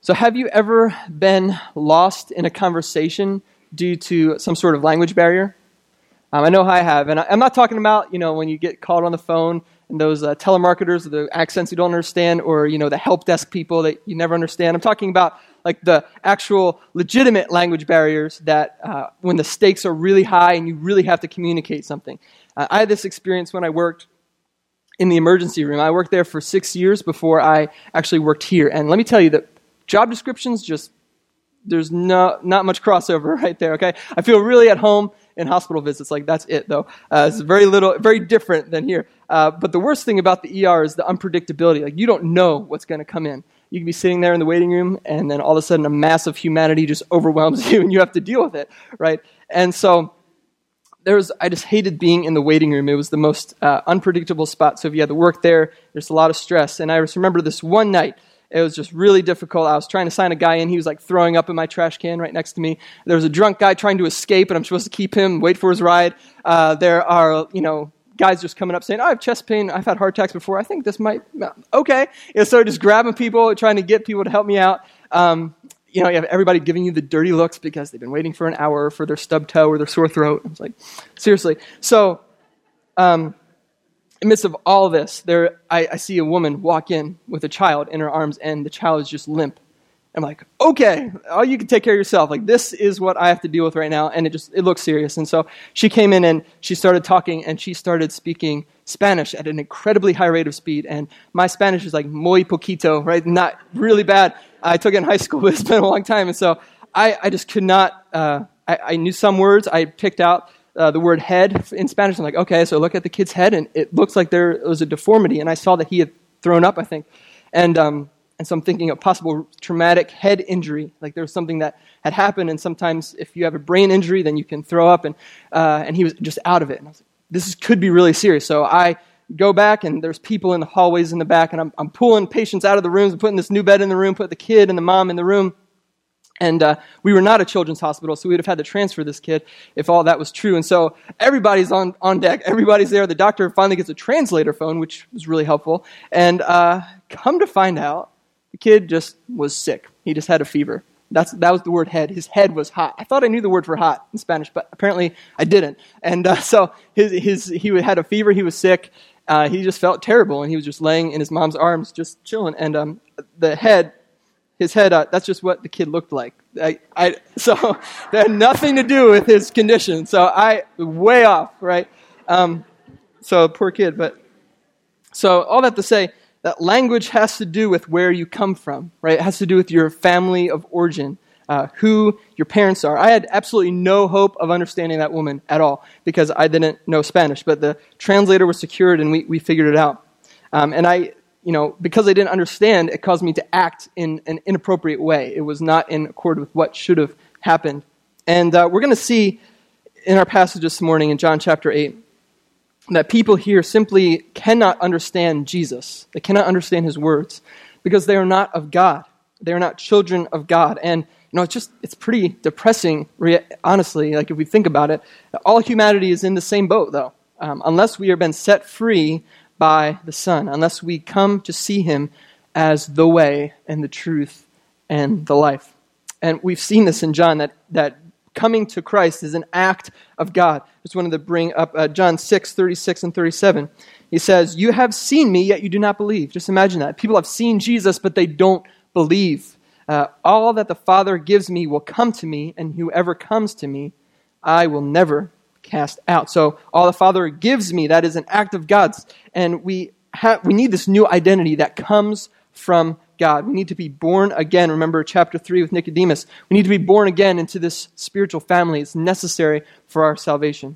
So have you ever been lost in a conversation due to some sort of language barrier? I know I have. And I'm not talking about, when you get called on the phone and those telemarketers, the accents you don't understand, or, the help desk people that you never understand. I'm talking about like the actual legitimate language barriers that when the stakes are really high and you really have to communicate something. I had this experience when I worked in the emergency room. I worked there for 6 years before I actually worked here. And let me tell you that job descriptions, there's not much crossover right there, okay? I feel really at home in hospital visits. Like, that's it, though. It's very different than here. But the worst thing about the ER is the unpredictability. Like, you don't know what's going to come in. You can be sitting there in the waiting room, and then all of a sudden a mass of humanity just overwhelms you, and you have to deal with it, right? And so I just hated being in the waiting room. It was the most unpredictable spot. So if you had to work there, there's a lot of stress. And I just remember this one night. It was just really difficult. I was trying to sign a guy in. He was like throwing up in my trash can right next to me. There was a drunk guy trying to escape, and I'm supposed to keep him, wait for his ride. There are, guys just coming up saying, I have chest pain. I've had heart attacks before. I think this might, okay. So just grabbing people, trying to get people to help me out. You have everybody giving you the dirty looks because they've been waiting for an hour for their stub toe or their sore throat. I was like, seriously. So, in the midst of all of this, I see a woman walk in with a child in her arms, and the child is just limp. I'm like, okay, you can take care of yourself. Like, this is what I have to deal with right now, and it looks serious. And so she came in, and she started talking, and she started speaking Spanish at an incredibly high rate of speed. And my Spanish is like muy poquito, right? Not really bad. I took it in high school, but it's been a long time. And so I just could not, I knew some words. I picked out the word head in Spanish. I'm like, okay, so look at the kid's head, and it looks like there was a deformity. And I saw that he had thrown up, I think. And so I'm thinking of possible traumatic head injury. Like there was something that had happened, and sometimes if you have a brain injury, then you can throw up, and he was just out of it. And I was like, this could be really serious. So I go back, and there's people in the hallways in the back, and I'm pulling patients out of the rooms and putting this new bed in the room, put the kid and the mom in the room. And we were not a children's hospital, so we would have had to transfer this kid if all that was true. And so everybody's on deck. Everybody's there. The doctor finally gets a translator phone, which was really helpful. And come to find out, the kid just was sick. He just had a fever. That was the word head. His head was hot. I thought I knew the word for hot in Spanish, but apparently I didn't. And so he had a fever. He was sick. He just felt terrible, and he was just laying in his mom's arms, just chilling. And his head, that's just what the kid looked like. So that had nothing to do with his condition. So way off, right? So poor kid. So all that to say, that language has to do with where you come from, right? It has to do with your family of origin, who your parents are. I had absolutely no hope of understanding that woman at all because I didn't know Spanish, but the translator was secured, and we figured it out. And because I didn't understand, it caused me to act in an inappropriate way. It was not in accord with what should have happened. And we're going to see in our passage this morning in John chapter 8, that people here simply cannot understand Jesus. They cannot understand his words because they are not of God. They are not children of God. And, it's pretty depressing, honestly, like if we think about it. All humanity is in the same boat, though, unless we have been set free by the Son, unless we come to see him as the way and the truth and the life. And we've seen this in John, that coming to Christ is an act of God. I just wanted to bring up John 6, 36 and 37. He says, you have seen me, yet you do not believe. Just imagine that. People have seen Jesus, but they don't believe. All that the Father gives me will come to me, and whoever comes to me, I will never cast out. So all the Father gives me, that is an act of God's. And we need this new identity that comes from God. We need to be born again. Remember chapter 3 with Nicodemus. We need to be born again into this spiritual family. It's necessary for our salvation.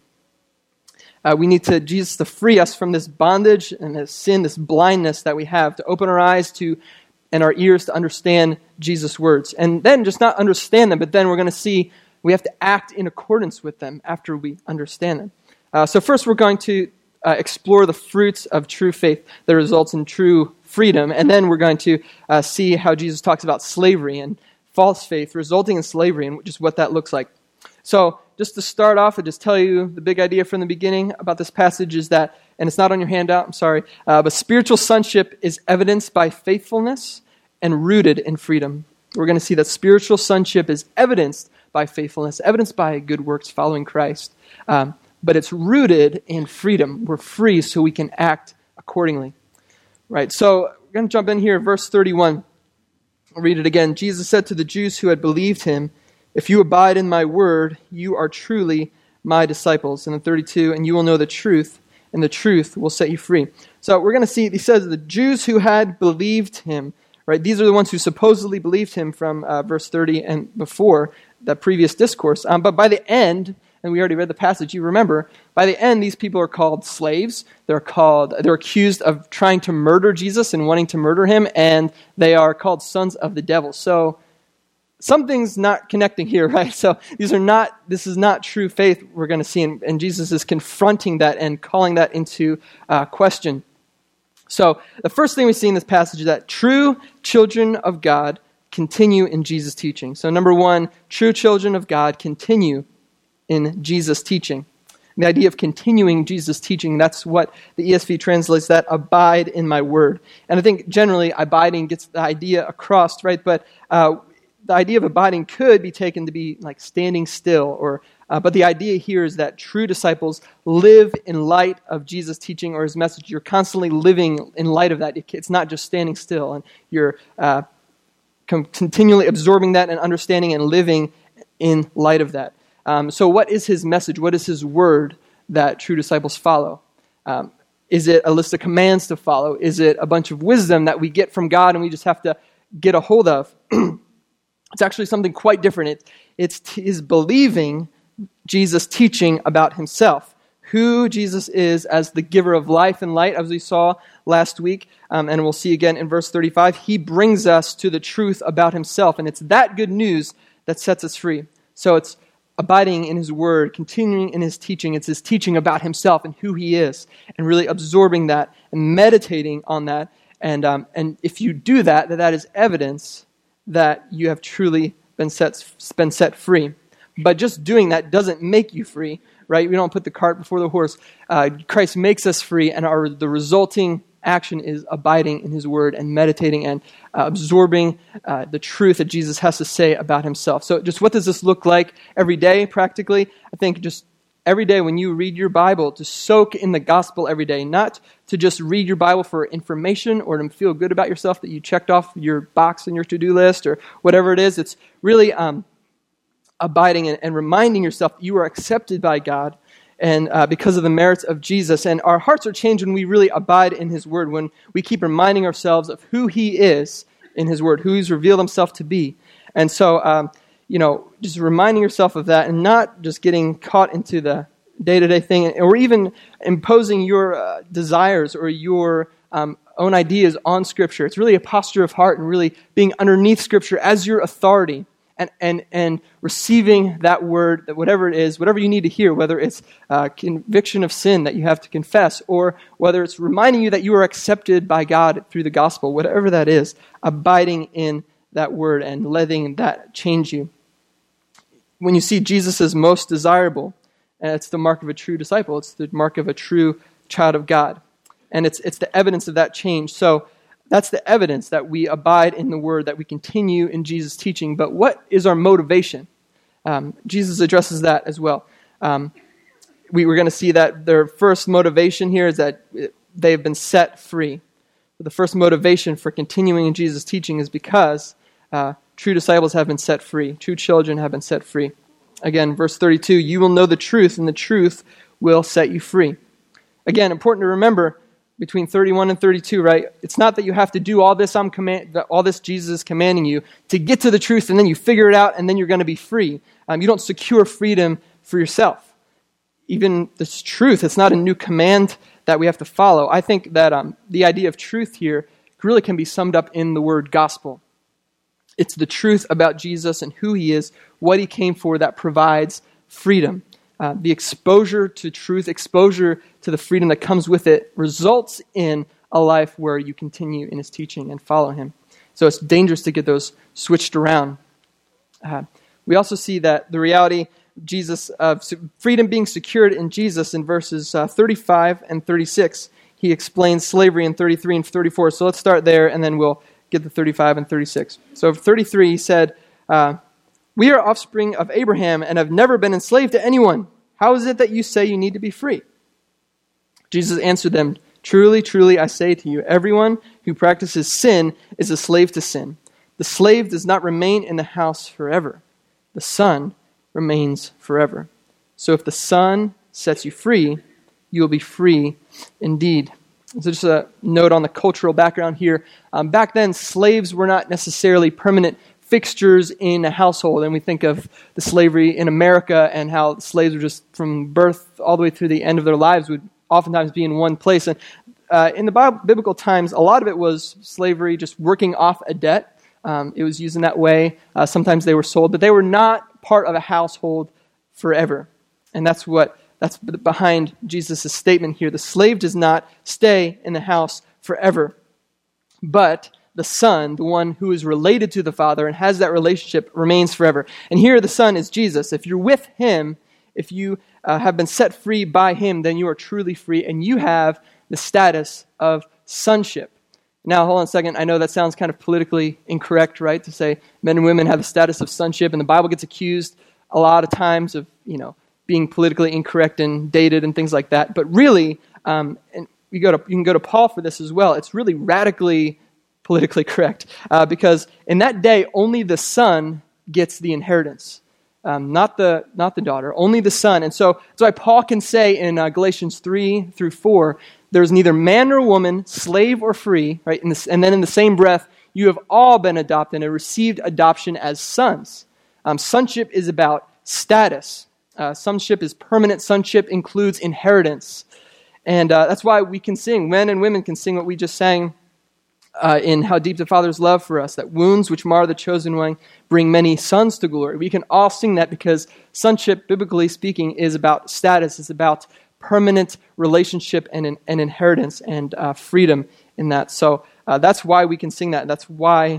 We need Jesus to free us from this bondage and this sin, this blindness that we have, to open our eyes to and our ears to understand Jesus' words. And then just not understand them, but then we're going to see we have to act in accordance with them after we understand them. So first we're going to explore the fruits of true faith that results in true freedom. And then we're going to see how Jesus talks about slavery and false faith resulting in slavery and just what that looks like. So just to start off, I'll just tell you the big idea from the beginning about this passage is that, and it's not on your handout, I'm sorry, but spiritual sonship is evidenced by faithfulness and rooted in freedom. we're going to see that spiritual sonship is evidenced by faithfulness, evidenced by good works following Christ. But it's rooted in freedom. We're free so we can act accordingly. Right, so we're going to jump in here, verse 31. I'll read it again. Jesus said to the Jews who had believed him, "If you abide in my word, you are truly my disciples." And in 32, "And you will know the truth, and the truth will set you free." So we're going to see, he says, the Jews who had believed him, right? These are the ones who supposedly believed him from verse 30 and before that previous discourse. But by the end, and we already read the passage, you remember, by the end, these people are called slaves. They're accused of trying to murder Jesus and wanting to murder him, and they are called sons of the devil. So something's not connecting here, right? So this is not true faith we're going to see, and Jesus is confronting that and calling that into question. So the first thing we see in this passage is that true children of God continue in Jesus' teaching. So number one, true children of God continue in Jesus' teaching. And the idea of continuing Jesus' teaching, that's what the ESV translates that, abide in my word. And I think generally abiding gets the idea across, right? But the idea of abiding could be taken to be like standing still, but the idea here is that true disciples live in light of Jesus' teaching or his message. You're constantly living in light of that. It's not just standing still, and you're continually absorbing that and understanding and living in light of that. So what is his message? What is his word that true disciples follow? Is it a list of commands to follow? Is it a bunch of wisdom that we get from God and we just have to get a hold of? It's actually something quite different. It's his believing Jesus' teaching about himself, who Jesus is as the giver of life and light, as we saw last week, and we'll see again in verse 35. He brings us to the truth about himself, and it's that good news that sets us free. So it's abiding in his word, continuing in his teaching. It's his teaching about himself and who he is, and really absorbing that and meditating on that. And if you do that, that is evidence that you have truly been set free. But just doing that doesn't make you free, right? We don't put the cart before the horse. Christ makes us free, and the resulting action is abiding in his word and meditating and absorbing the truth that Jesus has to say about himself. So just what does this look like every day practically? I think just every day when you read your Bible, to soak in the gospel every day, not to just read your Bible for information or to feel good about yourself that you checked off your box in your to-do list or whatever it is. It's really abiding and reminding yourself that you are accepted by God and because of the merits of Jesus. And our hearts are changed when we really abide in his word, when we keep reminding ourselves of who he is in his word, who he's revealed himself to be. And so, just reminding yourself of that and not just getting caught into the day-to-day thing or even imposing your desires or your own ideas on Scripture. It's really a posture of heart and really being underneath Scripture as your authority. And receiving that word, that whatever it is, whatever you need to hear, whether it's conviction of sin that you have to confess, or whether it's reminding you that you are accepted by God through the gospel, whatever that is, abiding in that word and letting that change you. When you see Jesus as most desirable, it's the mark of a true disciple. It's the mark of a true child of God. And it's the evidence of that change. So that's the evidence that we abide in the word, that we continue in Jesus' teaching. But what is our motivation? Jesus addresses that as well. We were going to see that their first motivation here is that they've been set free. The first motivation for continuing in Jesus' teaching is because true disciples have been set free. True children have been set free. Again, verse 32, you will know the truth, and the truth will set you free. Again, important to remember, between 31 and 32, right? It's not that you have to do all this Jesus is commanding you to get to the truth, and then you figure it out, and then you're going to be free. You don't secure freedom for yourself. Even this truth, it's not a new command that we have to follow. I think that the idea of truth here really can be summed up in the word gospel. It's the truth about Jesus and who he is, what he came for, that provides freedom. The exposure to truth, exposure to the freedom that comes with it results in a life where you continue in his teaching and follow him. So it's dangerous to get those switched around. We also see that the reality of freedom being secured in Jesus in verses 35 and 36. He explains slavery in 33 and 34. So let's start there and then we'll get the 35 and 36. So for 33, he said, we are offspring of Abraham and have never been enslaved to anyone. How is it that you say you need to be free? Jesus answered them, truly, truly, I say to you, everyone who practices sin is a slave to sin. The slave does not remain in the house forever. The Son remains forever. So if the Son sets you free, you will be free indeed. So just a note on the cultural background here. Back then, slaves were not necessarily permanent fixtures in a household. And we think of the slavery in America and how slaves were just from birth all the way through the end of their lives would oftentimes be in one place. And in the biblical times, a lot of it was slavery, just working off a debt. It was used in that way. Sometimes they were sold, but they were not part of a household forever. And that's behind Jesus' statement here. The slave does not stay in the house forever, but the Son, the one who is related to the Father and has that relationship, remains forever. And here the Son is Jesus. If you're with Him, if you have been set free by Him, then you are truly free, and you have the status of sonship. Now, hold on a second. I know that sounds kind of politically incorrect, right, to say men and women have the status of sonship, and the Bible gets accused a lot of times of, being politically incorrect and dated and things like that. But really, and you can go to Paul for this as well, it's really radically politically correct, because in that day, only the son gets the inheritance, not the daughter, only the son. And so that's why Paul can say in Galatians 3-4, there's neither man nor woman, slave or free, right? And then in the same breath, you have all been adopted and received adoption as sons. Sonship is about status. Sonship is permanent. Sonship includes inheritance. And that's why we can sing, men and women can sing what we just sang in How Deep the Father's Love for Us, that wounds which mar the chosen one bring many sons to glory. We can all sing that because sonship, biblically speaking, is about status. It's about permanent relationship and inheritance and freedom in that. So that's why we can sing that. That's why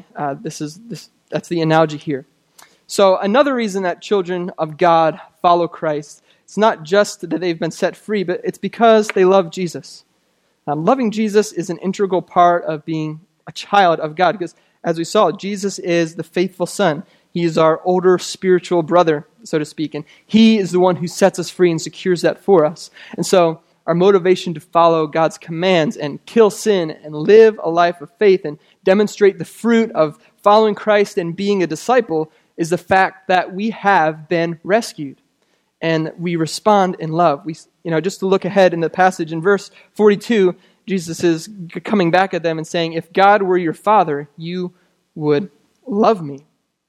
that's the analogy here. So another reason that children of God follow Christ, it's not just that they've been set free, but it's because they love Jesus. Loving Jesus is an integral part of being a child of God, because as we saw, Jesus is the faithful Son. He is our older spiritual brother, so to speak, and He is the one who sets us free and secures that for us. And so our motivation to follow God's commands and kill sin and live a life of faith and demonstrate the fruit of following Christ and being a disciple is the fact that we have been rescued. And we respond in love. Just to look ahead in the passage in verse 42, Jesus is coming back at them and saying, if God were your Father, you would love me.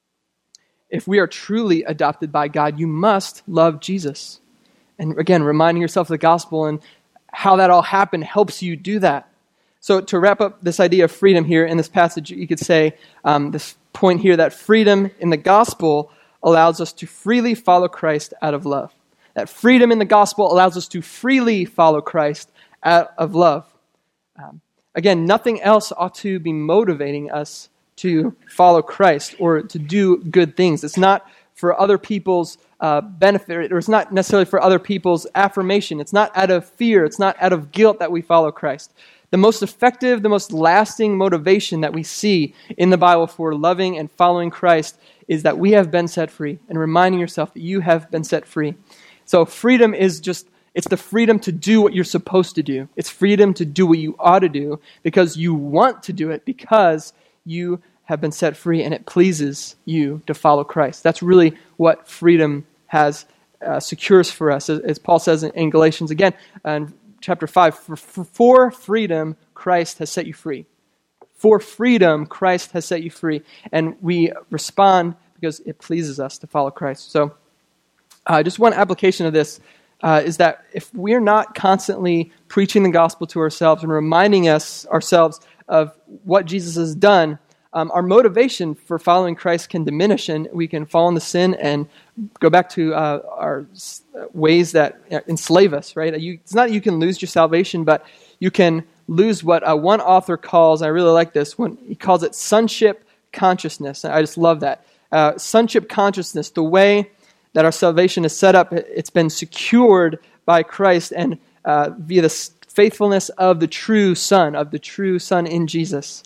If we are truly adopted by God, you must love Jesus. And again, reminding yourself of the gospel and how that all happened helps you do that. So to wrap up this idea of freedom here in this passage, you could say this point here that freedom in the gospel allows us to freely follow Christ out of love. That freedom in the gospel allows us to freely follow Christ out of love. Again, nothing else ought to be motivating us to follow Christ or to do good things. It's not for other people's benefit, or it's not necessarily for other people's affirmation. It's not out of fear. It's not out of guilt that we follow Christ. The most effective, the most lasting motivation that we see in the Bible for loving and following Christ is that we have been set free, and reminding yourself that you have been set free. So freedom is it's the freedom to do what you're supposed to do. It's freedom to do what you ought to do because you want to do it, because you have been set free and it pleases you to follow Christ. That's really what freedom has secures for us. As Paul says in Galatians again, in chapter 5, for freedom, Christ has set you free. For freedom, Christ has set you free. And we respond because it pleases us to follow Christ. So just one application of this is that if we're not constantly preaching the gospel to ourselves and reminding ourselves of what Jesus has done, our motivation for following Christ can diminish, and we can fall into sin and go back to our ways that enslave us, right? It's not that you can lose your salvation, but you can lose what one author calls, I really like this one, he calls it sonship consciousness. I just love that. Sonship consciousness, the way that our salvation is set up, it's been secured by Christ and via the faithfulness of the true Son in Jesus.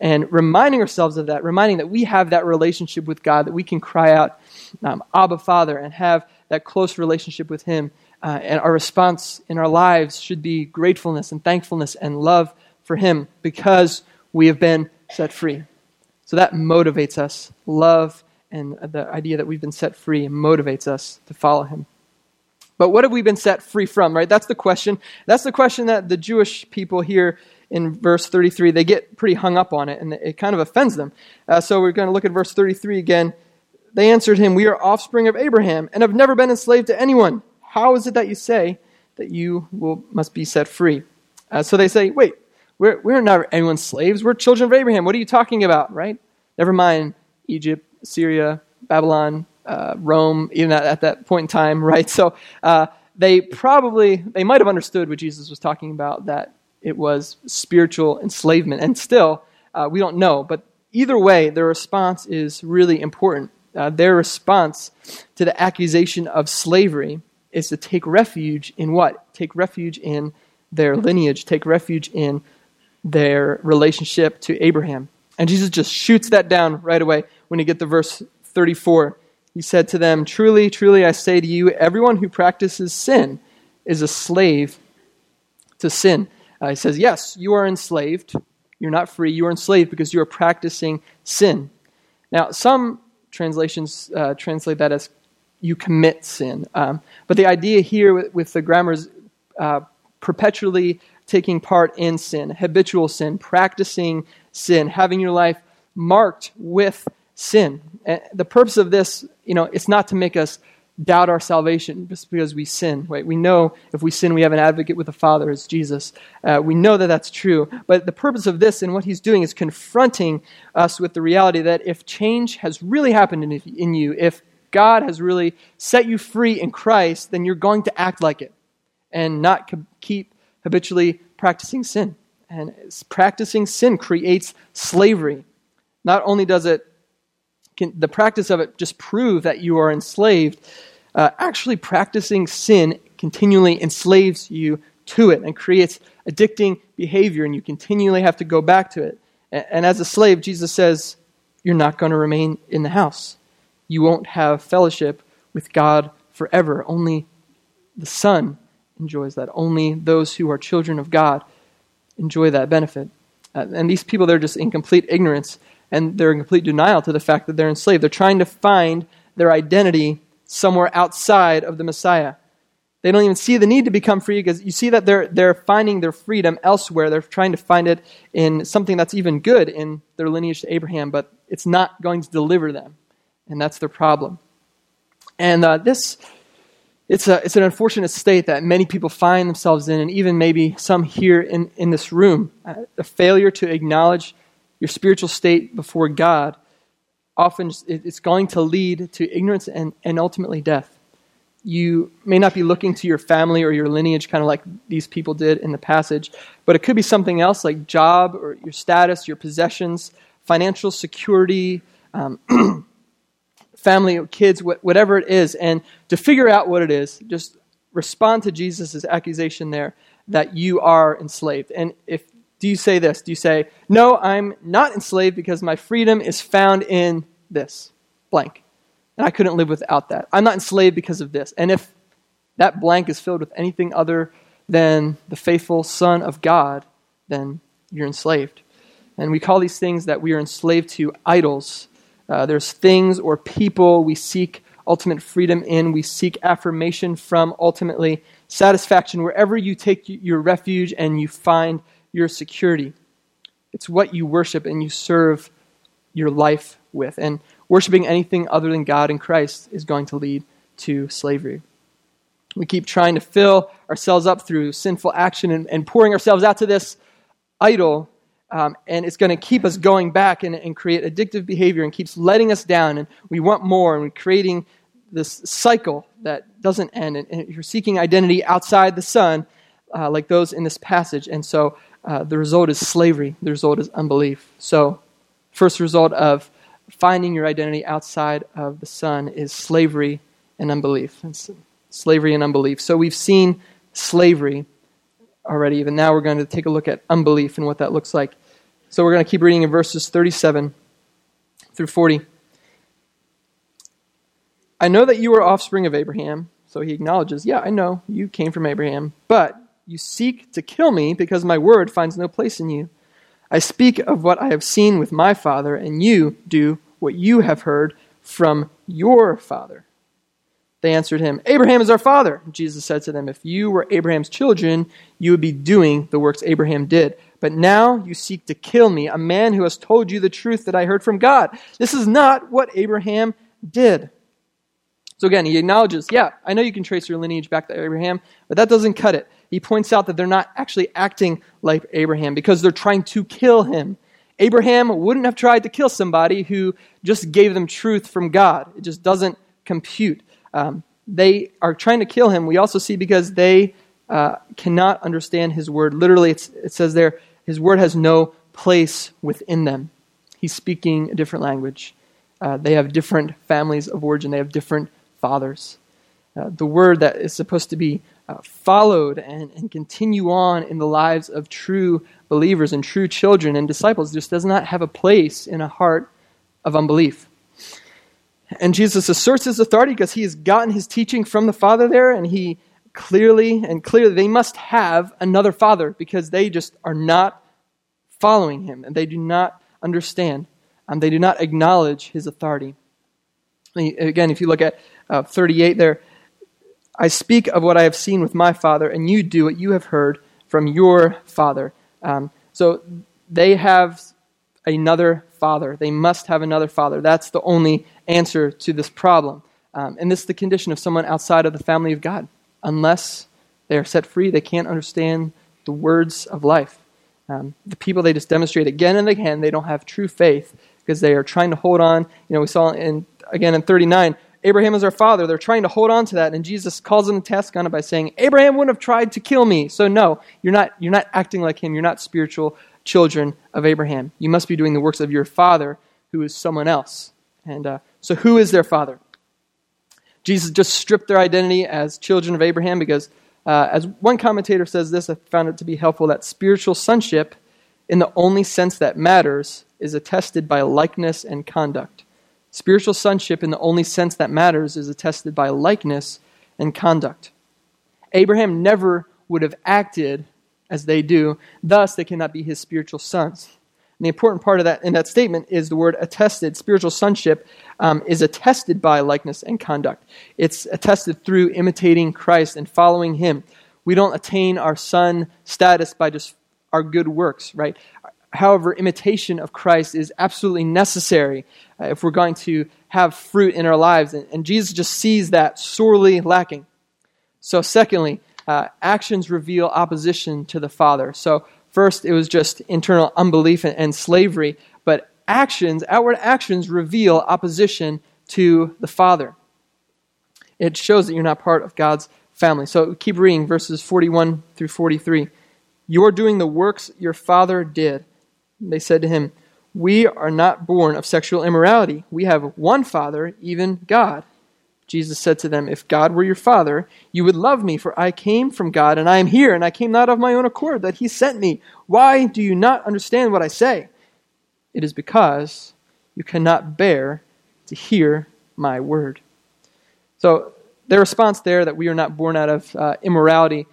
and reminding ourselves of that, reminding that we have that relationship with God, that we can cry out, Abba, Father, and have that close relationship with Him. And our response in our lives should be gratefulness and thankfulness and love for Him because we have been set free. So that motivates us. Love and the idea that we've been set free motivates us to follow Him. But what have we been set free from, right? That's the question. That's the question that the Jewish people here in verse 33, they get pretty hung up on it, and it kind of offends them. So we're going to look at verse 33 again. They answered him, "We are offspring of Abraham and have never been enslaved to anyone. How is it that you say that you must be set free?" So they say, "Wait, we're not anyone's slaves. We're children of Abraham. What are you talking about, right? Never mind Egypt, Syria, Babylon, Rome, even at that point in time, right?" So they might have understood what Jesus was talking about, that it was spiritual enslavement. And still, we don't know. But either way, their response is really important. Their response to the accusation of slavery is to take refuge in what? Take refuge in their lineage, take refuge in their relationship to Abraham. And Jesus just shoots that down right away when you get to verse 34. He said to them, "Truly, truly, I say to you, everyone who practices sin is a slave to sin." He says, yes, you are enslaved. You're not free. You are enslaved because you are practicing sin. Now, some translations translate that as you commit sin. But the idea here with the grammar is perpetually taking part in sin, habitual sin, practicing sin, having your life marked with sin. And the purpose of this, it's not to make us doubt our salvation just because we sin. Right? We know if we sin, we have an advocate with the Father, it's Jesus. We know that that's true. But the purpose of this and what he's doing is confronting us with the reality that if change has really happened in you, if God has really set you free in Christ, then you're going to act like it and not keep habitually practicing sin. And practicing sin creates slavery. Not only does the practice of it just prove that you are enslaved, actually practicing sin continually enslaves you to it and creates addicting behavior, and you continually have to go back to it. And as a slave, Jesus says, you're not going to remain in the house. You won't have fellowship with God forever. Only the Son enjoys that. Only those who are children of God enjoy that benefit. And these people, they're just in complete ignorance, and they're in complete denial to the fact that they're enslaved. They're trying to find their identity somewhere outside of the Messiah. They don't even see the need to become free because you see that they're finding their freedom elsewhere. They're trying to find it in something that's even good in their lineage to Abraham, but it's not going to deliver them. And that's their problem. And it's an unfortunate state that many people find themselves in, and even maybe some here in this room. The failure to acknowledge your spiritual state before God, often it's going to lead to ignorance and ultimately death. You may not be looking to your family or your lineage kind of like these people did in the passage, but it could be something else like job or your status, your possessions, financial security, family or kids, whatever it is. And to figure out what it is, just respond to Jesus' accusation there that you are enslaved. And do you say this? Do you say, no, I'm not enslaved because my freedom is found in this, blank. And I couldn't live without that. I'm not enslaved because of this. And if that blank is filled with anything other than the faithful Son of God, then you're enslaved. And we call these things that we are enslaved to idols. There's things or people we seek ultimate freedom in. We seek affirmation from, ultimately satisfaction wherever you take your refuge and you find your security. It's what you worship and you serve your life with. And worshiping anything other than God and Christ is going to lead to slavery. We keep trying to fill ourselves up through sinful action and pouring ourselves out to this idol, and it's going to keep us going back and create addictive behavior and keeps letting us down, and we want more, and we're creating this cycle that doesn't end, and you're seeking identity outside the Son, like those in this passage, and so the result is slavery. The result is unbelief. So, first result of finding your identity outside of the Son is slavery and unbelief. It's slavery and unbelief. So we've seen slavery already, but now we're going to take a look at unbelief and what that looks like So we're going to keep reading in verses 37 through 40. I know that you are offspring of Abraham. So he acknowledges, yeah, I know you came from Abraham, but you seek to kill me because my word finds no place in you. I speak of what I have seen with my father, and you do what you have heard from your father. They answered him, Abraham is our father. Jesus said to them, if you were Abraham's children, you would be doing the works Abraham did. But now you seek to kill me, a man who has told you the truth that I heard from God. This is not what Abraham did. So again, he acknowledges, yeah, I know you can trace your lineage back to Abraham, but that doesn't cut it. He points out that they're not actually acting like Abraham because they're trying to kill him. Abraham wouldn't have tried to kill somebody who just gave them truth from God. It just doesn't compute. They are trying to kill him. We also see because they cannot understand his word. Literally, it says there, his word has no place within them. He's speaking a different language. They have different families of origin. They have different fathers. The word that is supposed to be followed and continue on in the lives of true believers and true children and disciples just does not have a place in a heart of unbelief. And Jesus asserts his authority because he has gotten his teaching from the Father there, and he clearly they must have another father because they just are not following him and they do not understand. They do not acknowledge his authority. Again, if you look at 38 there, I speak of what I have seen with my father, and you do what you have heard from your father. So they have another father. They must have another father. That's the only answer to this problem. And this is the condition of someone outside of the family of God. Unless they are set free, they can't understand the words of life. The people, they just demonstrate again and again, they don't have true faith because they are trying to hold on. We saw in 39, Abraham is our father. They're trying to hold on to that, and Jesus calls them to task on it by saying, Abraham wouldn't have tried to kill me. So no, you're not acting like him. You're not spiritual children of Abraham. You must be doing the works of your father, who is someone else. And so who is their father? Jesus just stripped their identity as children of Abraham because, as one commentator says this, I found it to be helpful, that spiritual sonship, in the only sense that matters, is attested by likeness and conduct. Spiritual sonship, in the only sense that matters, is attested by likeness and conduct. Abraham never would have acted as they do, thus they cannot be his spiritual sons. And the important part of that in that statement is the word attested. Spiritual sonship is attested by likeness and conduct. It's attested through imitating Christ and following him. We don't attain our son status by just our good works, right? However, imitation of Christ is absolutely necessary if we're going to have fruit in our lives. And Jesus just sees that sorely lacking. So secondly, actions reveal opposition to the Father. So first, it was just internal unbelief and slavery. But outward actions reveal opposition to the Father. It shows that you're not part of God's family. So keep reading verses 41 through 43. You're doing the works your father did. They said to him, we are not born of sexual immorality. We have one Father, even God. Jesus said to them, if God were your Father, you would love me, for I came from God, and I am here, and I came not of my own accord, that he sent me. Why do you not understand what I say? It is because you cannot bear to hear my word. So their response there, that we are not born out of immorality,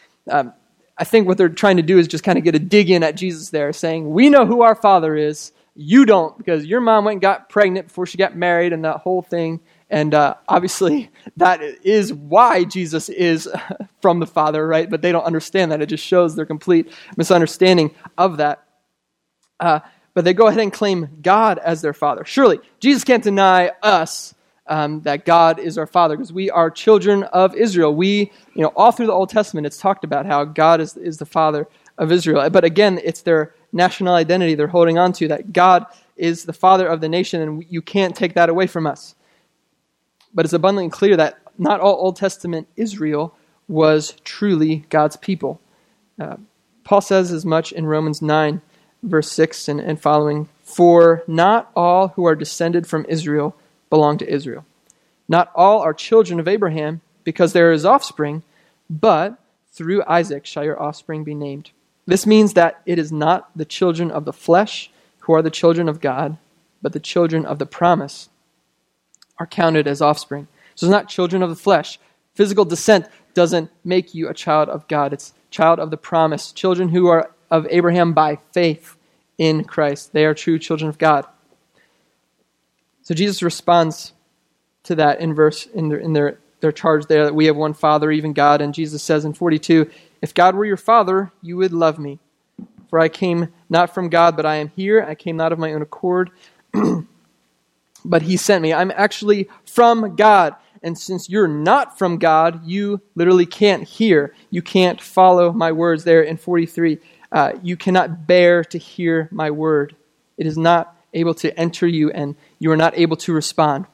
I think what they're trying to do is just kind of get a dig in at Jesus there, saying, we know who our Father is, you don't, because your mom went and got pregnant before she got married and that whole thing. And obviously that is why Jesus is from the Father, right? But they don't understand that. It just shows their complete misunderstanding of that. But they go ahead and claim God as their Father. Surely, Jesus can't deny us that God is our Father, because we are children of Israel. We, all through the Old Testament, it's talked about how God is the Father of Israel. But again, it's their national identity they're holding on to, that God is the Father of the nation, and you can't take that away from us. But it's abundantly clear that not all Old Testament Israel was truly God's people. Paul says as much in Romans 9, verse 6 and following, for not all who are descended from Israel belong to Israel. Not all are children of Abraham, because they are his offspring, but through Isaac shall your offspring be named. This means that it is not the children of the flesh who are the children of God, but the children of the promise are counted as offspring. So it's not children of the flesh. Physical descent doesn't make you a child of God. It's child of the promise. Children who are of Abraham by faith in Christ. They are true children of God. So Jesus responds to that in their charge there that we have one Father, even God. And Jesus says in 42, if God were your Father, you would love me. For I came not from God, but I am here. I came not of my own accord, but he sent me. I'm actually from God. And since you're not from God, you literally can't hear. You can't follow my words there in 43. You cannot bear to hear my word. It is not able to enter you, and you are not able to respond.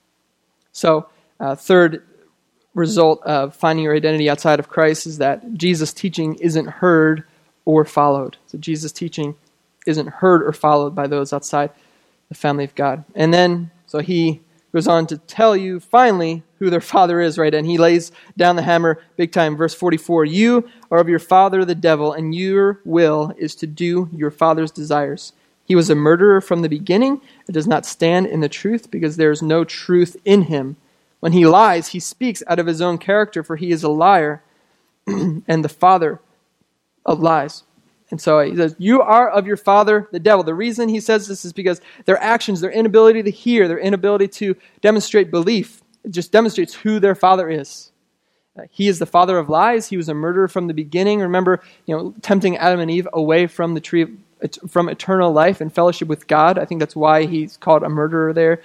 So, third result of finding your identity outside of Christ is that Jesus' teaching isn't heard or followed. So Jesus' teaching isn't heard or followed by those outside the family of God. And then, so he goes on to tell you finally who their father is, right? And he lays down the hammer big time. Verse 44, you are of your father the devil, and your will is to do your father's desires. He was a murderer from the beginning and does not stand in the truth because there is no truth in him. When he lies, he speaks out of his own character, for he is a liar and the father of lies. And so he says, you are of your father, the devil. The reason he says this is because their actions, their inability to hear, their inability to demonstrate belief, it just demonstrates who their father is. He is the father of lies. He was a murderer from the beginning. Remember, tempting Adam and Eve away from the tree from eternal life and fellowship with God. I think that's why he's called a murderer there.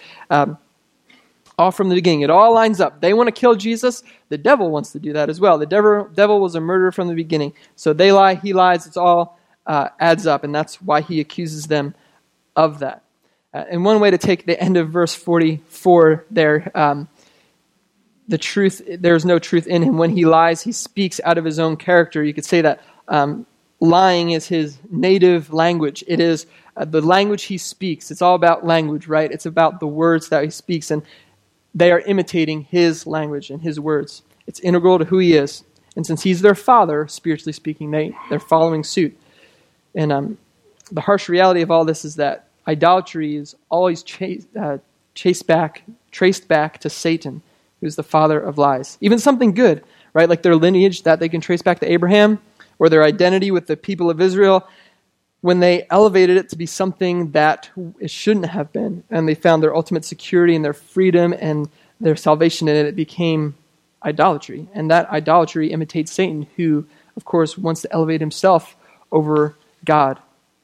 All from the beginning. It all lines up. They want to kill Jesus. The devil wants to do that as well. The devil was a murderer from the beginning. So they lie, he lies. It's all adds up, and that's why he accuses them of that. And one way to take the end of verse 44 there, the truth, there's no truth in him. When he lies, he speaks out of his own character. You could say that lying is his native language. It is the language he speaks. It's all about language, right? It's about the words that he speaks, and they are imitating his language and his words. It's integral to who he is. And since he's their father, spiritually speaking, they're following suit. And the harsh reality of all this is that idolatry is always traced back to Satan, who's the father of lies. Even something good, right? Like their lineage that they can trace back to Abraham, or their identity with the people of Israel, when they elevated it to be something that it shouldn't have been, and they found their ultimate security and their freedom and their salvation in it, it became idolatry. And that idolatry imitates Satan, who, of course, wants to elevate himself over God.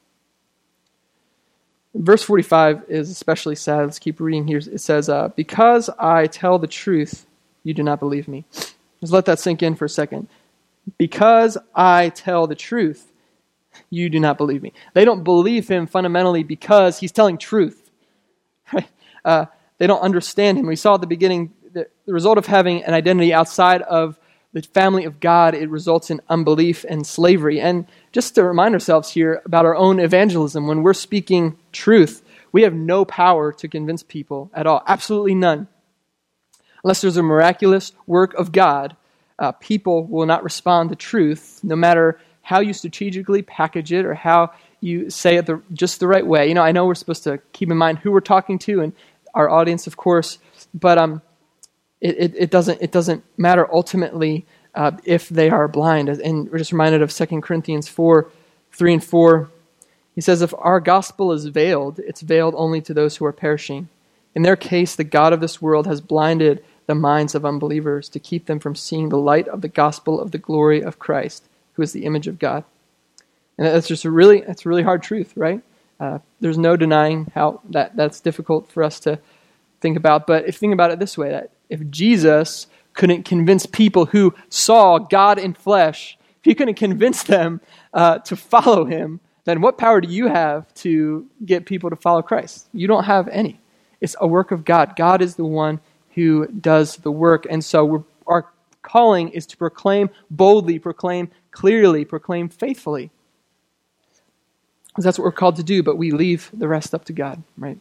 Verse 45 is especially sad. Let's keep reading here. It says, because I tell the truth, you do not believe me. Let's let that sink in for a second. Because I tell the truth, you do not believe me. They don't believe him fundamentally because he's telling truth. Right? They don't understand him. We saw at the beginning the result of having an identity outside of the family of God, it results in unbelief and slavery. And just to remind ourselves here about our own evangelism, when we're speaking truth, we have no power to convince people at all. Absolutely none. Unless there's a miraculous work of God, people will not respond to truth, no matter how you strategically package it or how you say it just the right way. I know we're supposed to keep in mind who we're talking to and our audience, of course, but it doesn't matter ultimately if they are blind. And we're just reminded of 2 Corinthians 4:3 and 4. He says, if our gospel is veiled, it's veiled only to those who are perishing. In their case, the God of this world has blinded the minds of unbelievers to keep them from seeing the light of the gospel of the glory of Christ, who is the image of God. And that's just a really hard truth, right? There's no denying how that's difficult for us to think about. But if you think about it this way, that if Jesus couldn't convince people who saw God in flesh, if he couldn't convince them to follow him, then what power do you have to get people to follow Christ? You don't have any. It's a work of God. God is the one who does the work. And so our calling is to proclaim boldly, proclaim clearly, proclaim faithfully. Because that's what we're called to do, but we leave the rest up to God, right?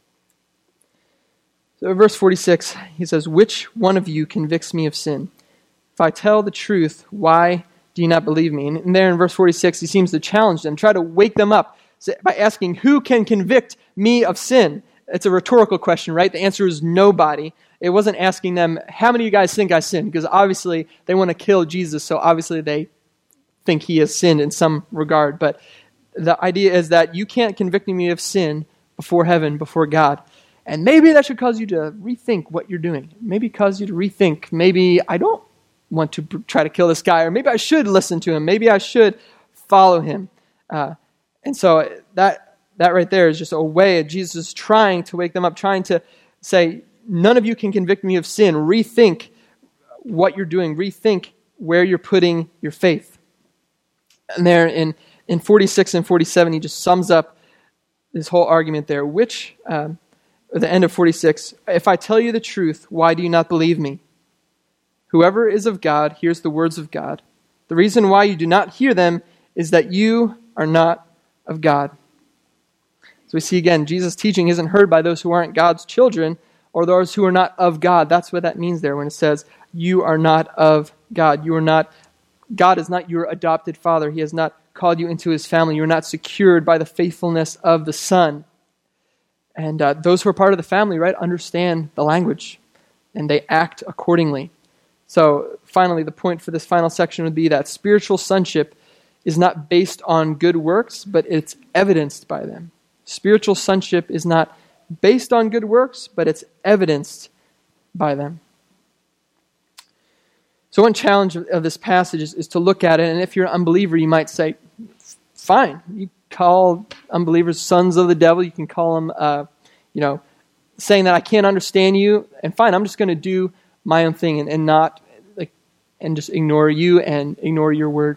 So in verse 46, he says, which one of you convicts me of sin? If I tell the truth, why do you not believe me? And there in verse 46, he seems to challenge them, try to wake them up by asking, who can convict me of sin? It's a rhetorical question, right? The answer is nobody. It wasn't asking them, how many of you guys think I sinned? Because obviously they want to kill Jesus, so obviously they think he has sinned in some regard. But the idea is that you can't convict me of sin before heaven, before God. And maybe that should cause you to rethink what you're doing. Maybe cause you to rethink, maybe I don't want to try to kill this guy, or maybe I should listen to him. Maybe I should follow him. And so that right there is just a way of Jesus trying to wake them up, trying to say, none of you can convict me of sin. Rethink what you're doing. Rethink where you're putting your faith. And there in 46 and 47, he just sums up this whole argument there, which, at the end of 46, if I tell you the truth, why do you not believe me? Whoever is of God hears the words of God. The reason why you do not hear them is that you are not of God. So we see again, Jesus' teaching isn't heard by those who aren't God's children or those who are not of God. That's what that means there when it says, you are not of God. God is not your adopted father. He has not called you into his family. You're not secured by the faithfulness of the Son. And those who are part of the family, right, understand the language and they act accordingly. So finally, the point for this final section would be that spiritual sonship is not based on good works, but it's evidenced by them. Spiritual sonship is not based on good works, but it's evidenced by them. So one challenge of this passage is to look at it, and if you're an unbeliever, you might say, fine, you call unbelievers sons of the devil, you can call them, saying that I can't understand you, and fine, I'm just going to do my own thing and not, and just ignore you and ignore your word.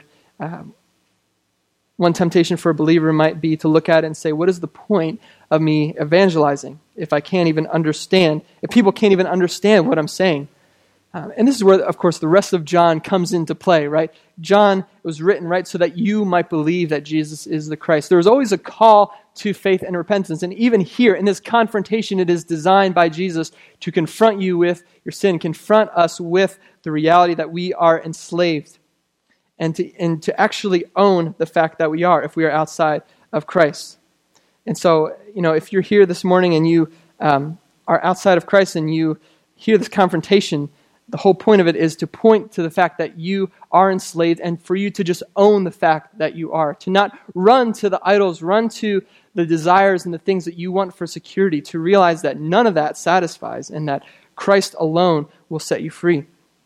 One temptation for a believer might be to look at it and say, what is the point of me evangelizing if I can't even understand, if people can't even understand what I'm saying? And this is where, of course, the rest of John comes into play, right? John was written, right, so that you might believe that Jesus is the Christ. There was always a call to faith and repentance. And even here, in this confrontation, it is designed by Jesus to confront you with your sin, confront us with the reality that we are enslaved, and to actually own the fact that we are, if we are outside of Christ. And so, if you're here this morning and you are outside of Christ and you hear this confrontation, the whole point of it is to point to the fact that you are enslaved and for you to just own the fact that you are. To not run to the idols, run to the desires and the things that you want for security, to realize that none of that satisfies and that Christ alone will set you free.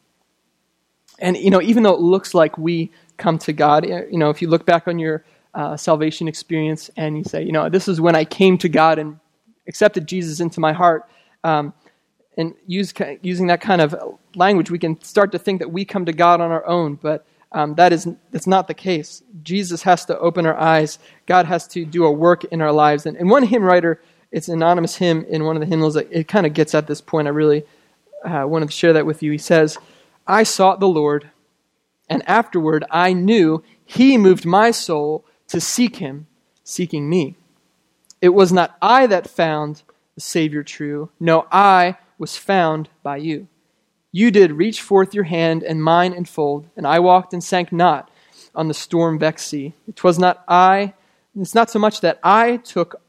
And, even though it looks like we come to God, if you look back on your salvation experience and you say, this is when I came to God and accepted Jesus into my heart, and using that kind of language, we can start to think that we come to God on our own, but that's not the case. Jesus has to open our eyes. God has to do a work in our lives. And one hymn writer, it's an anonymous hymn in one of the hymnals, it kind of gets at this point. I really wanted to share that with you. He says, I sought the Lord, and afterward I knew he moved my soul to seek him, seeking me. It was not I that found the Savior true. No, I was found by you. You did reach forth your hand and mine enfold, and I walked and sank not on the storm-vexed sea. It's not so much that I took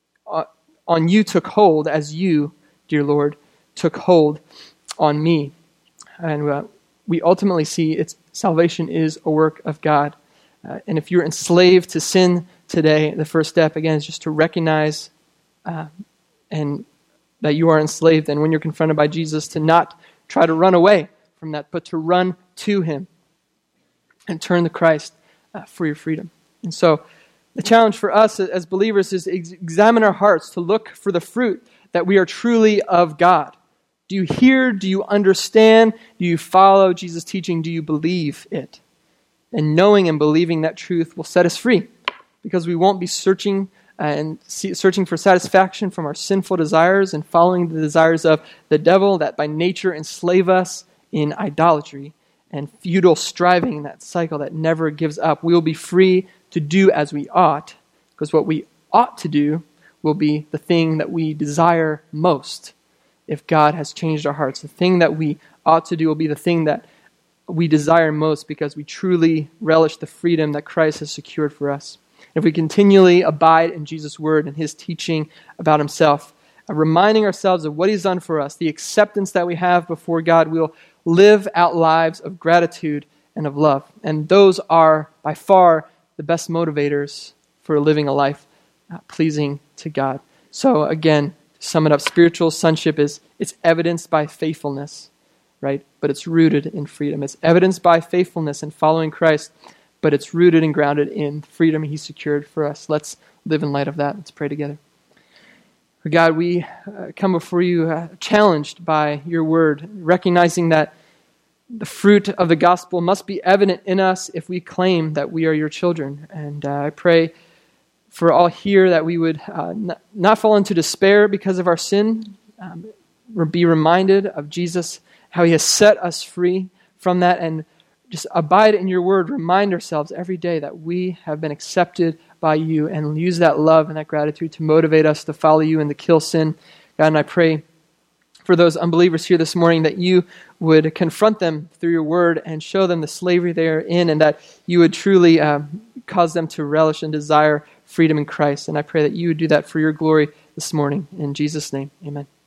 on you took hold as you, dear Lord, took hold on me. And we ultimately see salvation is a work of God. And if you're enslaved to sin today, the first step, again, is just to recognize and that you are enslaved. And when you're confronted by Jesus, to not try to run away from that, but to run to him and turn to Christ for your freedom. And so the challenge for us as believers is to examine our hearts, to look for the fruit that we are truly of God. Do you hear? Do you understand? Do you follow Jesus' teaching? Do you believe it? And knowing and believing that truth will set us free, because we won't be searching for satisfaction from our sinful desires and following the desires of the devil that by nature enslave us in idolatry and futile striving in that cycle that never gives up. We will be free to do as we ought, because what we ought to do will be the thing that we desire most if God has changed our hearts. The thing that we ought to do will be the thing that we desire most because we truly relish the freedom that Christ has secured for us. If we continually abide in Jesus' word and his teaching about himself, reminding ourselves of what he's done for us, the acceptance that we have before God, we'll live out lives of gratitude and of love. And those are by far the best motivators for living a life pleasing to God. So again, to sum it up, spiritual sonship it's evidenced by faithfulness, right? But it's rooted in freedom. It's evidenced by faithfulness in following Christ, but it's rooted and grounded in freedom he secured for us. Let's live in light of that. Let's pray together. God, we come before you challenged by your word, recognizing that the fruit of the gospel must be evident in us if we claim that we are your children. And I pray for all here that we would not fall into despair because of our sin, be reminded of Jesus, how he has set us free from that, and just abide in your word. Remind ourselves every day that we have been accepted by you, and use that love and that gratitude to motivate us to follow you and to kill sin. God, and I pray for those unbelievers here this morning that you would confront them through your word and show them the slavery they are in, and that you would truly cause them to relish and desire freedom in Christ. And I pray that you would do that for your glory this morning. In Jesus' name, amen.